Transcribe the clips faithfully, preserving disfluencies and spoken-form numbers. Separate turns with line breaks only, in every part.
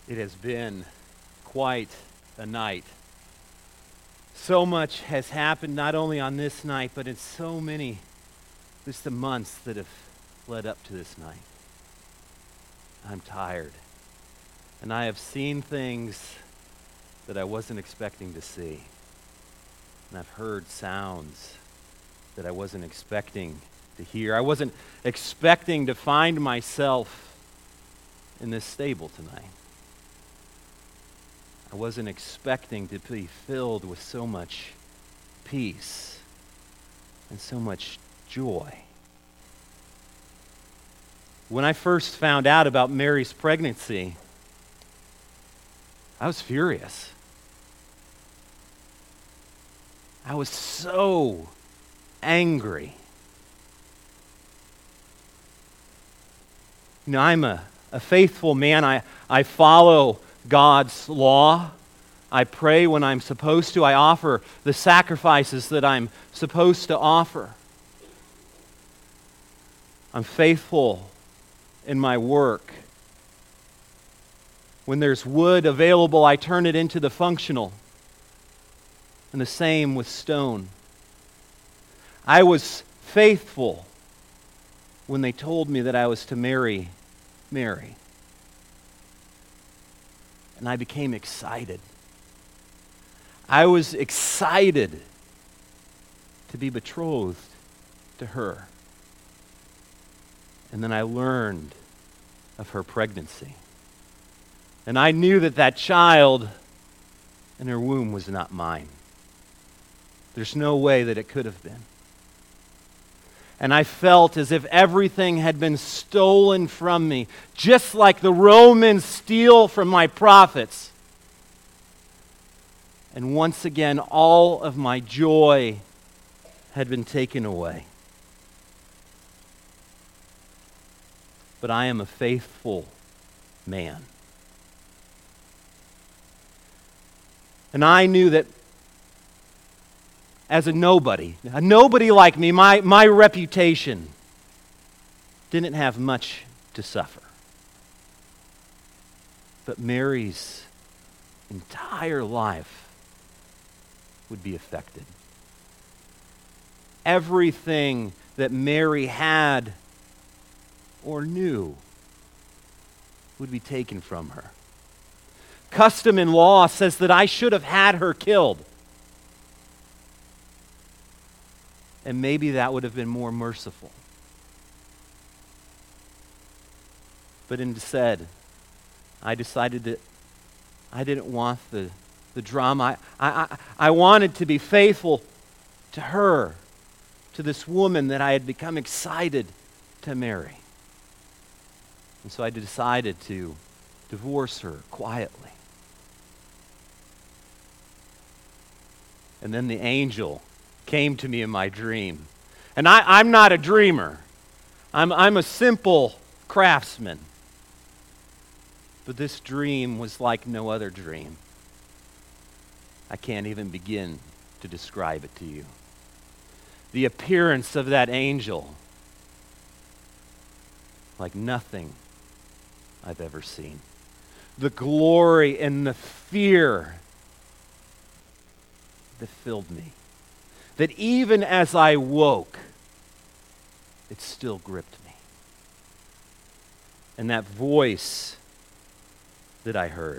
It has been quite a night. So much has happened, not only on this night, but in so many, just the months that have led up to this night. I'm tired. And I have seen things that I wasn't expecting to see. And I've heard sounds that I wasn't expecting to hear. I wasn't expecting to find myself in this stable tonight. I wasn't expecting to be filled with so much peace and so much joy. When I first found out about Mary's pregnancy, I was furious. I was so angry. You know, I'm a, a faithful man. I, I follow God's law. I pray when I'm supposed to. I offer the sacrifices that I'm supposed to offer. I'm faithful in my work. When there's wood available, I turn it into the functional. And the same with stone. I was faithful when they told me that I was to marry Mary. And I became excited. I was excited to be betrothed to her. And then I learned of her pregnancy. And I knew that that child in her womb was not mine. There's no way that it could have been. And I felt as if everything had been stolen from me, just like the Romans steal from my prophets. And once again, all of my joy had been taken away. But I am a faithful man. And I knew that as a nobody, a nobody like me, my, my reputation didn't have much to suffer. But Mary's entire life would be affected. Everything that Mary had or knew would be taken from her. Custom and law says that I should have had her killed. And maybe that would have been more merciful. But instead, I decided that I didn't want the, the drama. I, I, I wanted to be faithful to her, to this woman that I had become excited to marry. And so I decided to divorce her quietly. And then the angel came to me in my dream. And I, I'm not a dreamer. I'm, I'm a simple craftsman. But this dream was like no other dream. I can't even begin to describe it to you. The appearance of that angel, like nothing I've ever seen. The glory and the fear that filled me. That even as I woke, it still gripped me. And that voice that I heard,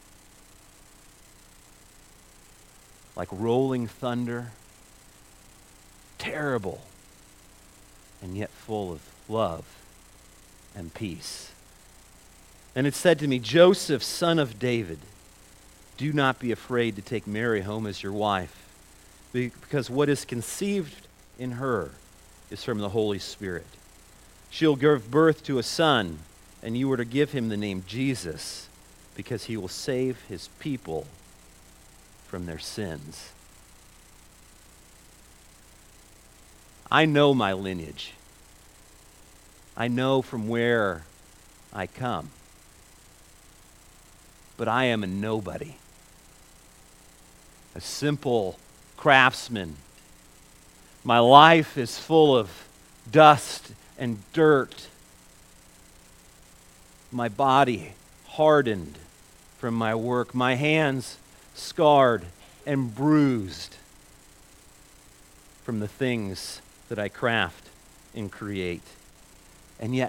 like rolling thunder, terrible, and yet full of love and peace. And it said to me, Joseph, son of David, do not be afraid to take Mary home as your wife, because what is conceived in her is from the Holy Spirit. She'll give birth to a son, and you are to give him the name Jesus, because he will save his people from their sins. I know my lineage. I know from where I come. But I am a nobody. A simple craftsman. My life is full of dust and dirt. My body hardened from my work, my hands scarred and bruised from the things that I craft and create. And yet,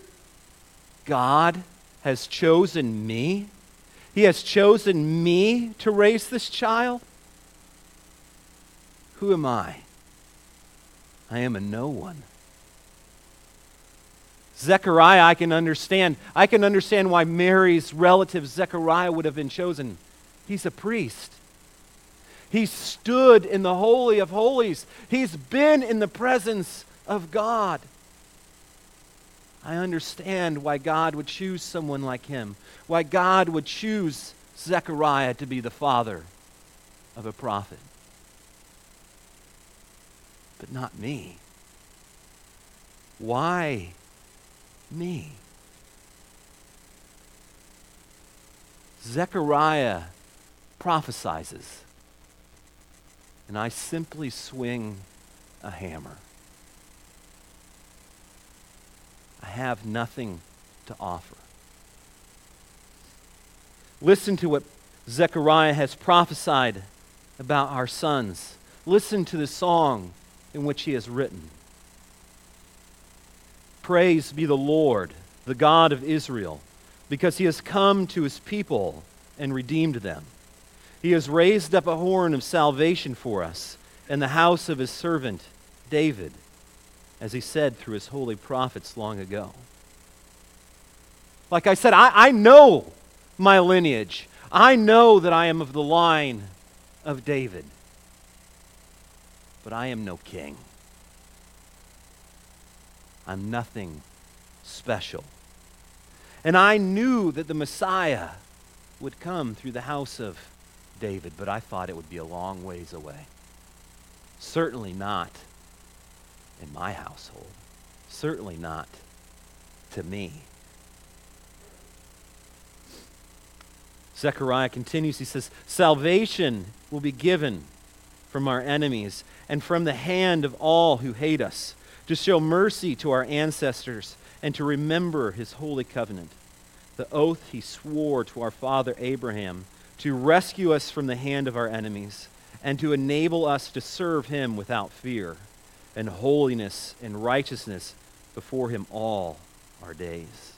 God has chosen me. He has chosen me to raise this child. Who am I? I am a no one. Zechariah, I can understand. I can understand why Mary's relative Zechariah would have been chosen. He's a priest. He stood in the Holy of Holies. He's been in the presence of God. I understand why God would choose someone like him, why God would choose Zechariah to be the father of a prophet. But not me. Why me? Zechariah prophesizes, and I simply swing a hammer. I have nothing to offer. Listen to what Zechariah has prophesied about our sons. Listen to the song in which he has written. Praise be the Lord, the God of Israel, because he has come to his people and redeemed them. He has raised up a horn of salvation for us in the house of his servant David, as he said through his holy prophets long ago. Like I said, I, I know my lineage. I know that I am of the line of David. But I am no king. I'm nothing special. And I knew that the Messiah would come through the house of David, but I thought it would be a long ways away. Certainly not in my household. Certainly not to me. Zechariah continues, he says, salvation will be given from our enemies and from the hand of all who hate us, to show mercy to our ancestors and to remember his holy covenant, the oath he swore to our father Abraham, to rescue us from the hand of our enemies and to enable us to serve him without fear and holiness and righteousness before him all our days.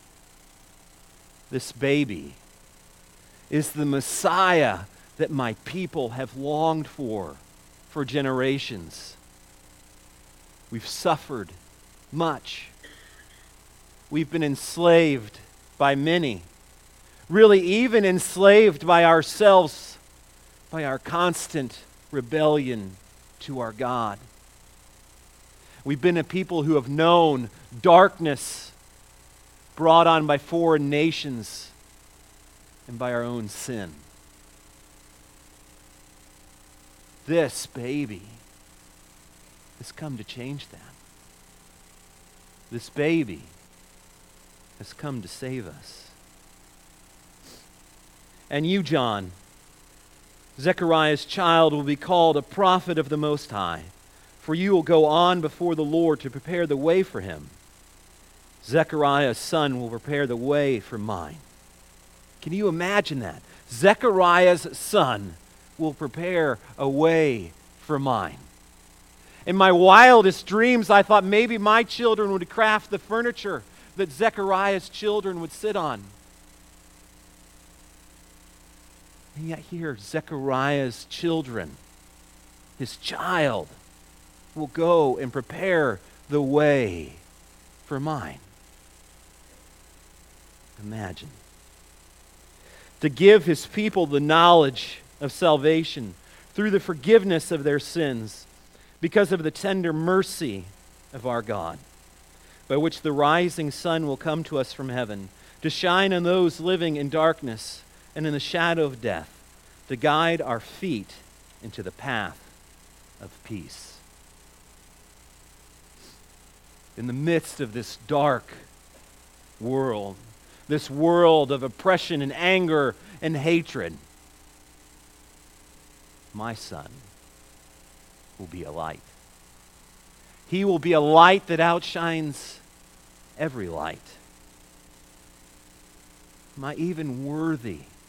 This baby is the Messiah that my people have longed for for generations. We've suffered much. We've been enslaved by many. Really, even enslaved by ourselves, by our constant rebellion to our God. We've been a people who have known darkness brought on by foreign nations and by our own sin. This baby has come to change that. This baby has come to save us. And you, John, Zechariah's child, will be called a prophet of the Most High, for you will go on before the Lord to prepare the way for him. Zechariah's son will prepare the way for mine. Can you imagine that? Zechariah's son will prepare a way for mine. In my wildest dreams, I thought maybe my children would craft the furniture that Zechariah's children would sit on. And yet here, Zechariah's children, his child, will go and prepare the way for mine. Imagine. To give his people the knowledge of salvation through the forgiveness of their sins because of the tender mercy of our God, by which the rising sun will come to us from heaven, to shine on those living in darkness and in the shadow of death, to guide our feet into the path of peace. In the midst of this dark world, this world of oppression and anger and hatred, my son will be a light. He will be a light that outshines every light. Am I even worthy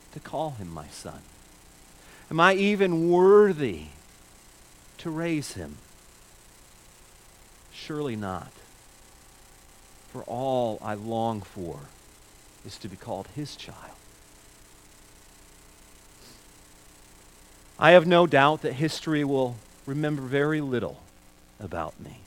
to call him my son? Am I even worthy to raise him? Surely not. For all I long for is to be called his child. I have no doubt that history will remember very little about me.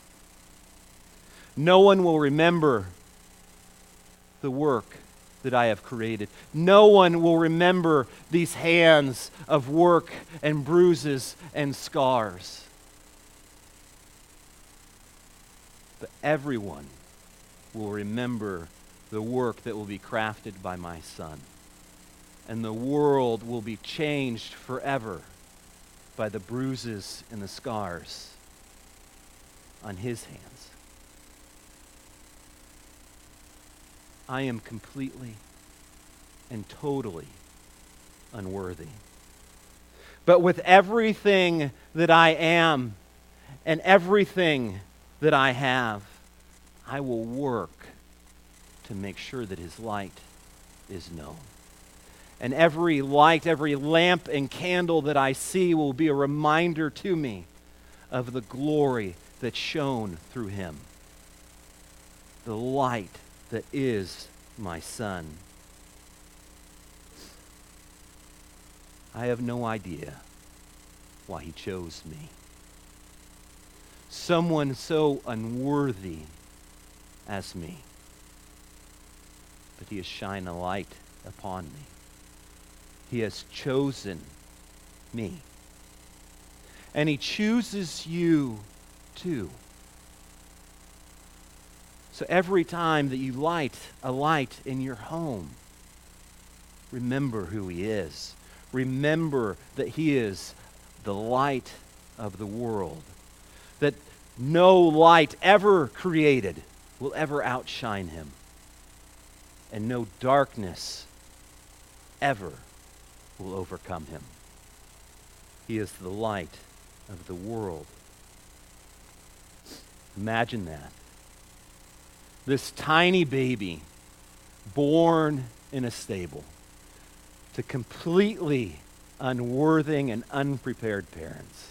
No one will remember the work that I have created. No one will remember these hands of work and bruises and scars. But everyone will remember the work that will be crafted by my Son. And the world will be changed forever by the bruises and the scars on his hands. I am completely and totally unworthy. But with everything that I am and everything that I have, I will work to make sure that his light is known. And every light, every lamp and candle that I see will be a reminder to me of the glory that shone through him. The light that is my Son. I have no idea why he chose me. Someone so unworthy as me. But he has shined a light upon me. He has chosen me. And he chooses you too. So every time that you light a light in your home, remember who he is. Remember that he is the light of the world. That no light ever created will ever outshine him. And no darkness ever will overcome him. He is the light of the world. Imagine that. This tiny baby born in a stable to completely unworthy and unprepared parents,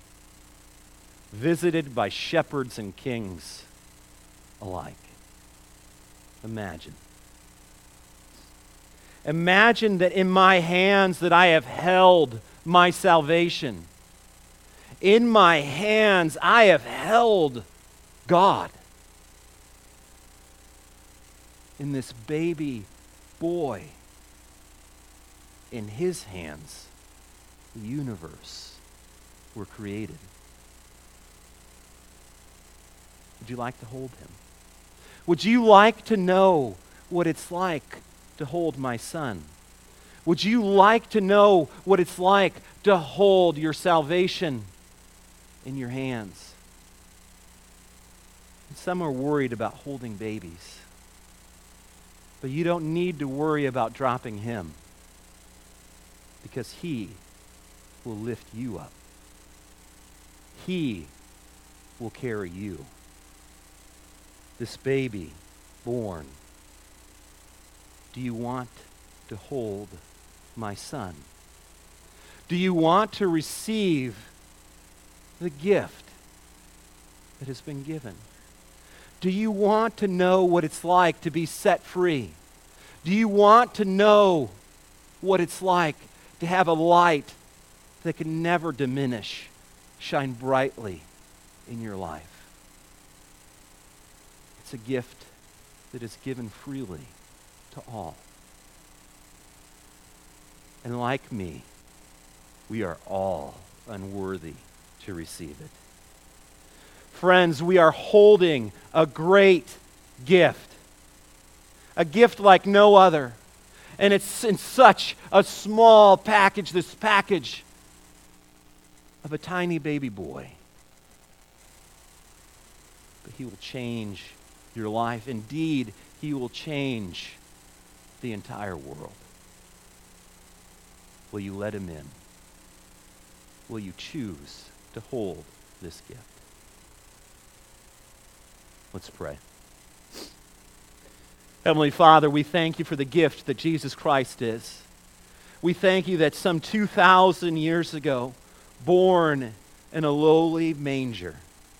visited by shepherds and kings alike. Imagine. Imagine that in my hands that I have held my salvation. In my hands I have held God. In this baby boy, in his hands, the universe were created. Would you like to hold him? Would you like to know what it's like to hold my Son? Would you like to know what it's like to hold your salvation in your hands? And some are worried about holding babies. But you don't need to worry about dropping him, because he will lift you up. He will carry you. This baby born, do you want to hold my Son? Do you want to receive the gift that has been given? Do you want to know what it's like to be set free? Do you want to know what it's like to have a light that can never diminish, shine brightly in your life? It's a gift that is given freely to all. And like me, we are all unworthy to receive it. Friends, we are holding a great gift. A gift like no other. And it's in such a small package, this package of a tiny baby boy. But he will change your life. Indeed, he will change the entire world. Will you let him in? Will you choose to hold this gift? Let's pray. Heavenly Father, we thank you for the gift that Jesus Christ is. We thank you that some two thousand years ago, born in a lowly manger,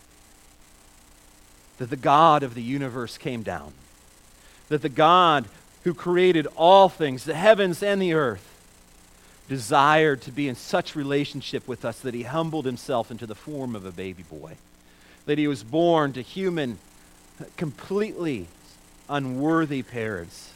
that the God of the universe came down, that the God who created all things, the heavens and the earth, desired to be in such relationship with us that he humbled himself into the form of a baby boy, that he was born to human, completely unworthy parents.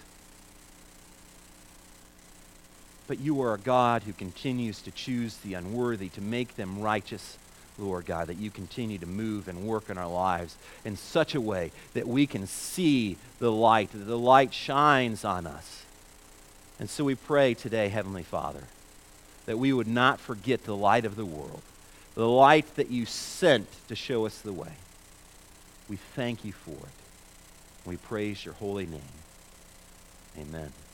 But you are a God who continues to choose the unworthy to make them righteous, Lord God, that you continue to move and work in our lives in such a way that we can see the light, that the light shines on us. And so we pray today, Heavenly Father, that we would not forget the light of the world, the light that you sent to show us the way. We thank you for it. We praise your holy name. Amen.